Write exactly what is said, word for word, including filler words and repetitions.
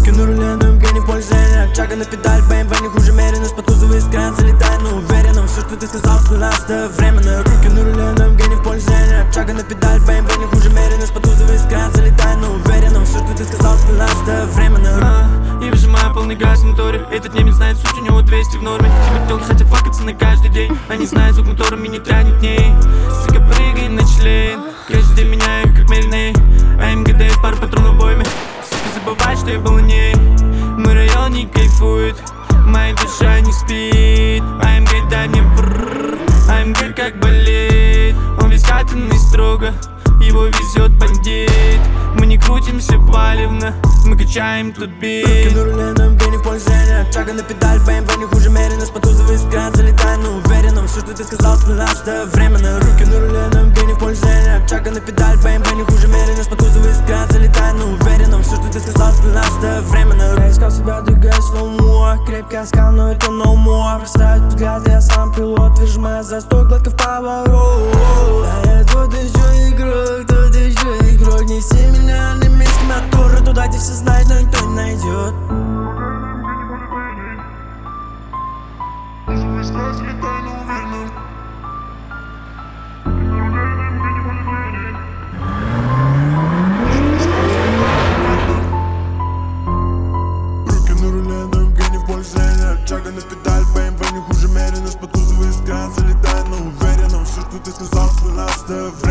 Руки на руле, но МГ не в поле зрения. Чага на педаль, БМВ не хуже Мерина. С потузовой экран залетай, но уверенно. Все, что ты сказал, для нас это временно. Руки на руле, но МГ не в поле зрения. Чага на педаль, БМВ не хуже Мерина. С потузовой экран залетай, но уверенно. Все, что ты сказал, для нас это временно. Я выжимаю полный газ в моторе. Этот немец знает суть, у него двести в норме. Типа хотят факаться на каждый день. Они знают звук мотора, мне не тянет дней. Сука, прыгай на член. Каждый день меняю, как Мельней. АМГ дает пару патронов в бойме. Сука, забывай, что я был на ней. Мой район не кайфует, моя душа не спит. АМГ дай мне брррр. АМГ как болит. Он весь катанный строго, его везет бандит. Мы не крутимся палевно, мы качаем тут бит. Руки на руле, но МГ не в поле зрения. Чага на педаль, БМВ не хуже Мерина. С потузовой экран залетай, но уверенно. Все, что ты сказал, для нас это временно. Руки на руле, но МГ не в поле зрения. Чага на педаль, БМВ не хуже Мерина. С потузовой экран залетай, но уверенно. Все, что ты сказал, для нас это временно. Я искал себя, двигаясь slow-mo. Крепко искал, но это no more. Бросаю взгляд, я сам пилот. Выжимая за сто гладко в поворот. А я тут еще игрок, тут еще игрок. Неси меня на месте мотора, туда, где все знают, но никто не найдет. Руки на руле, но МГ не в поле зрения. Чага на педаль, БМВ не хуже Мерина. С потузовой экран залетай, но уверенно. Все, что ты сказал, для нас это